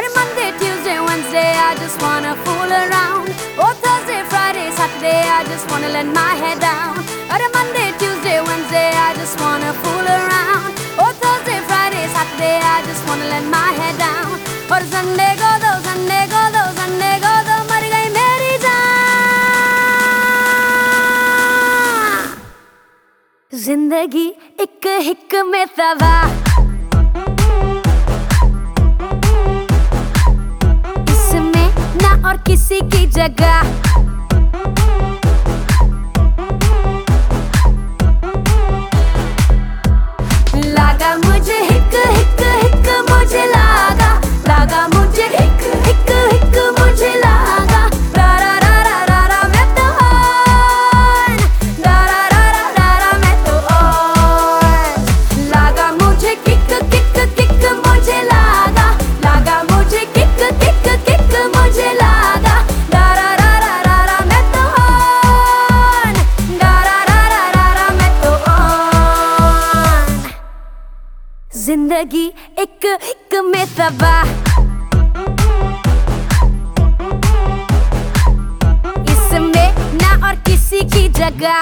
अरे Monday, Tuesday, Wednesday, I just wanna fool around. Oh, Thursday, Friday, Saturday, I just wanna let my head down. अरे Monday, Tuesday, Wednesday, I just wanna fool around. Oh, Thursday, Friday, Saturday, I just wanna let my head down. और Sunday को दो, Sunday को दो, Sunday को दो, मर गई मेरी जान। जिंदगी एक हिक में तबाह, इसमें ना और किसी की जगह। लागा मुझे हिक हिक हिक, मुझे लागा मुझे हिक हिक हिक, मुझे लागा रा रा रा रा रा रा, मैं तो ऑन रा रा रा रा रा रा, मैं तो ऑन। लागा मुझे किक किक किक, मुझे लागा मुझे किक किक किक, मुझे लागा रा रा रा रा रा रा, मैं तो ऑन रा रा रा रा रा रा, मैं तो ऑन। जिंदगी एक एक में तबाह, इसमें ना और किसी की जगह।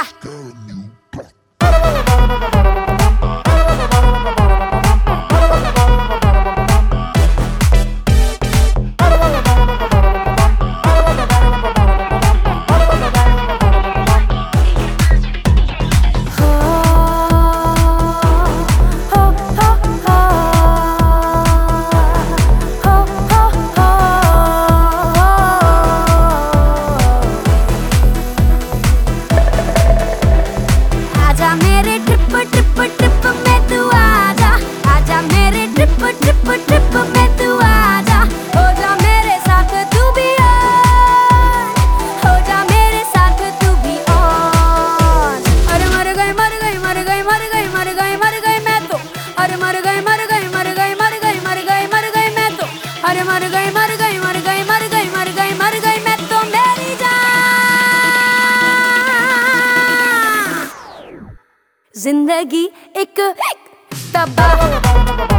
मर गई मैं तो, मेरी जान। जिंदगी एक तबाह।